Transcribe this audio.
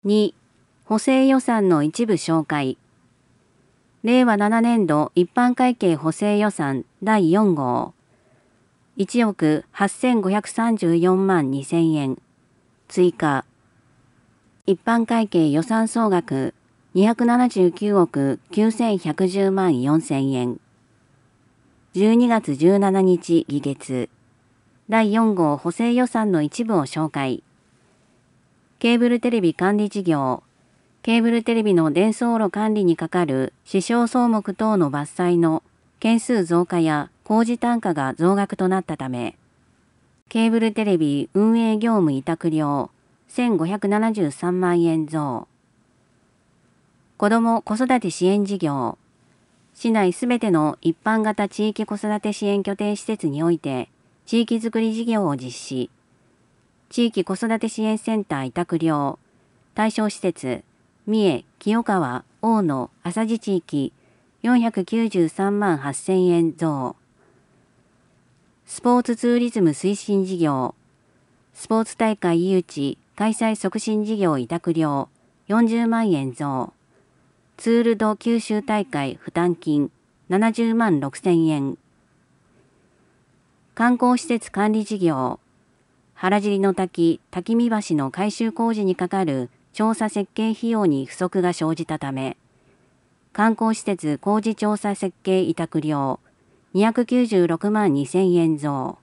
2、補正予算の一部紹介。令和7年度一般会計補正予算第4号。1億8534万2000円。追加。一般会計予算総額279億9110万4000円。12月17日議決。第4号補正予算の一部を紹介。ケーブルテレビ管理事業。ケーブルテレビの伝送路管理にかかる支障総目等の伐採の件数増加や工事単価が増額となったため、ケーブルテレビ運営業務委託料1573万円増。子ども・子育て支援事業。市内すべての一般型地域子育て支援拠点施設において地域づくり事業を実施。地域子育て支援センター委託料。対象施設、三重、清川、大野、朝地地域、493万8000円増。スポーツツーリズム推進事業。スポーツ大会誘致、開催促進事業委託料、40万円増。ツールド九州大会負担金、70万6000円。観光施設管理事業。原尻の滝、滝見橋の改修工事にかかる調査設計費用に不足が生じたため、観光施設工事調査設計委託料296万2000円増。